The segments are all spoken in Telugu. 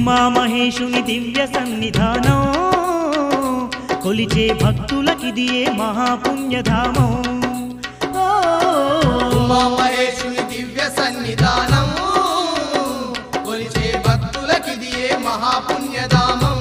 ఉమామహేశుని దివ్య సన్నిధానం కొలిచే భక్తులకిదియే మహాపుణ్యధామం ఉమామహేశుని దివ్య సన్నిధానం కొలిచే భక్తులకిదియే మహాపుణ్యధామం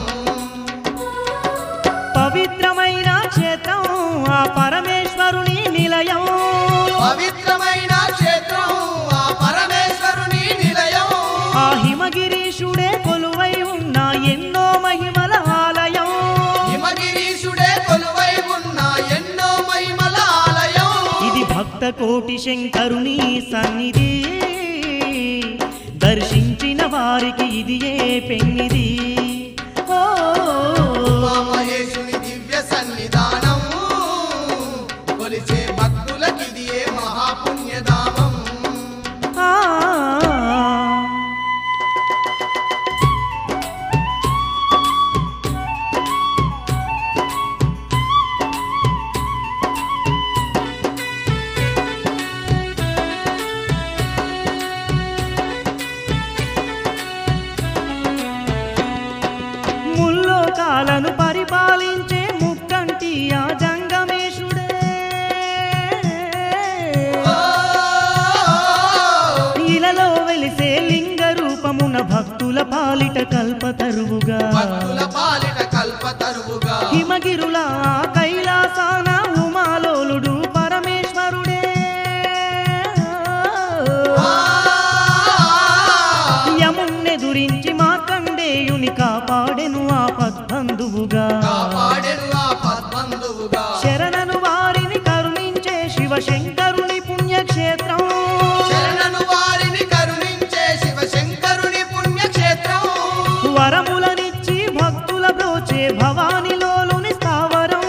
పవిత్రమైన క్షేత్రం ఆ పరమేశ్వరుని నిలయం పవిత్రమైన క్షేత్రం ఆ పరమేశ్వరుని నిలయం ఆ హిమగిరీశుడే కొలువై ఉన్న ఎన్నో మహిమల ఆలయం హిమగిరీశుడే కొలువై ఉన్న ఎన్నో మహిమల ఆలయం ఇది భక్త కోటి శంకరుని సన్నిధి దర్శించిన వారికి ఇదియే పెన్నిది ఉమామహేశుని దివ్య సన్నిధానం కొలిచే భక్తులకిదియే మహాపుణ్యధామం ముల్లోకాలను పరిపాలించే ముక్కంటి ఆ జంగమేశుడే ఇలలో వెలిసే లింగ రూపమున భక్తుల పాలిట కల్పతరువుగా భక్తుల పాలిట కల్పతరువుగా హిమగిరుల కైలాసాన ఉమాలోలుడు పరమేశ్వరుడే యమున్నెదురించి మార్కండేయుని కాపాడెను ఆ పద్బంధువుగా శరణను వారిని కరుణించే శివశంకరుని పుణ్యక్షేత్రం వరములనిచ్చి భక్తుల బ్రోచే భవానిలోలుని స్థావరం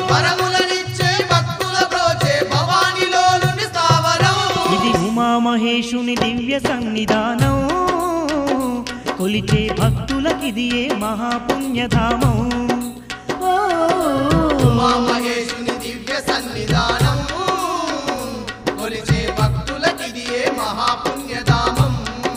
ఇది ఉమామహేశుని దివ్య సన్నిధానం కొలిచే భక్తులకిదియే మహాపుణ్యధామం ఉమామహేశుని దివ్య సన్నిధానం కొలిచే భక్తులకిదియే మహాపుణ్యధామం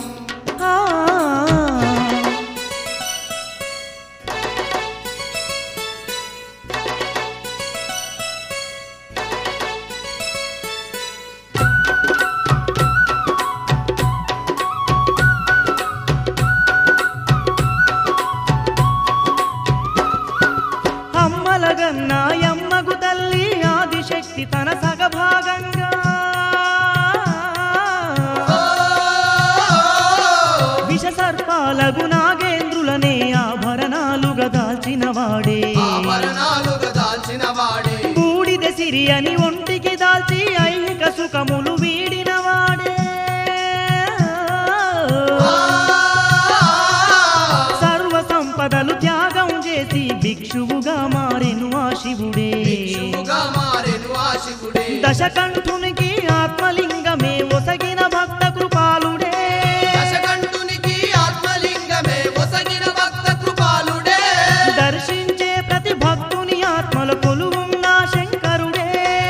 అమ్మలగన్నా యమ్మగు తల్లి ఆదిశక్తి తన సగభాగంగా విష సర్పాలగు నాగేంద్రులనే ఆభరణాలుగా దాల్చిన వాడే బూడిద సిరి అని ఒంటికి దాల్చి ఐహిక సుఖములు వీడిన వాడే సర్వ సంపదలు త్యాగం చేసి భిక్షువుగా మారెను ఆ శివుడే దశకంఠునికి ఆత్మలింగమే ఒసగిన భక్త కృపాలుడే దర్శించే ప్రతి భక్తుని ఆత్మల కొలువున్న శంకరుడే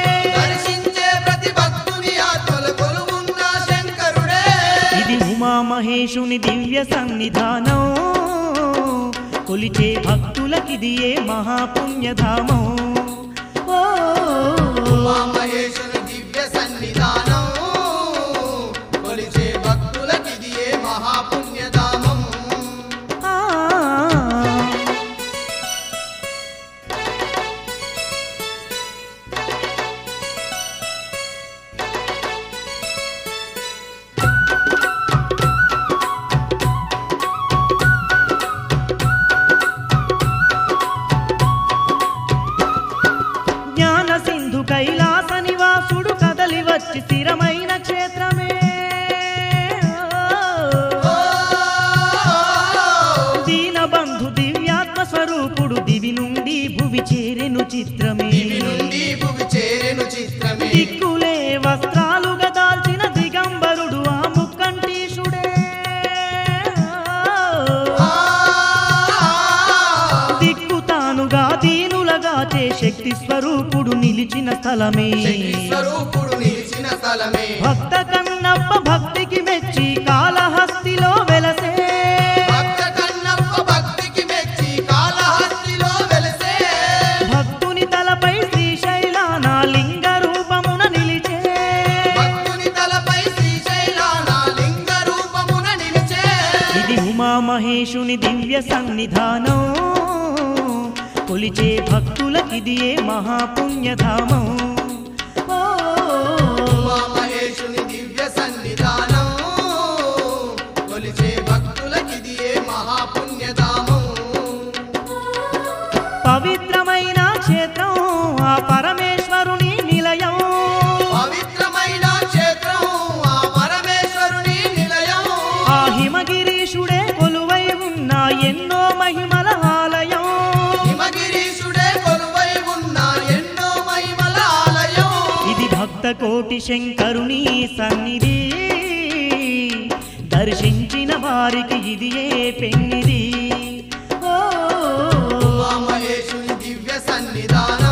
ఇది ఉమామహేశుని దివ్య సన్నిధానం కొలిచే భక్తులకిదియే మహాపుణ్యధామం ఉమామహేశుని దివ్య సన్నిధానం కొలిచే భక్తులకిదియే మహాపుణ్యధామం జ్ఞాన సింధు కైలాస నివాసుడు కదలి వచ్చి స్థిరమైన క్షేత్రమే దీనబంధు దివ్యాత్మ స్వరూపుడు దివి నుండి భువి చేరెను చిత్రమే దిక్కులే వస్త్రాలుగా దాల్చిన దిగంబరుడు ఆ ముక్కంటీశుడే దిక్కు తానుగా దీనులగా చే శక్తి స్వరూపుడు నిలిచిన స్థలమే భక్త కన్నప్ప భక్తికి మెచ్చి కాళహస్తిలో వెలసే భక్త కన్నప్ప ఉమామహేశుని దివ్య సన్నిధానం కొలిచే భక్తులకిదియే మహాపుణ్యధామం ఓ ఉమామహేశుని దివ్య సన్నిధానం కొలిచే భక్తులకిదియే మహాపుణ్యధామం పవిత్రమైన క్షేత్రం ఆ పరమేశ్వరుని నిలయం పవిత్రమైన క్షేత్రం ఆ పరమేశ్వరుని నిలయం ఆ హిమగిరీశుడే కొలువై ఉన్న ఎన్నో మహిమల ఆలయం హిమగిరీశుడే కొలువై ఉన్న ఎన్నో మహిమల ఆలయం ఇది భక్త కోటి శంకరుని సన్నిధి దర్శించిన వారికి ఇదియే పెన్నిది ఓ ఉమామహేశుని దివ్య సన్నిధానం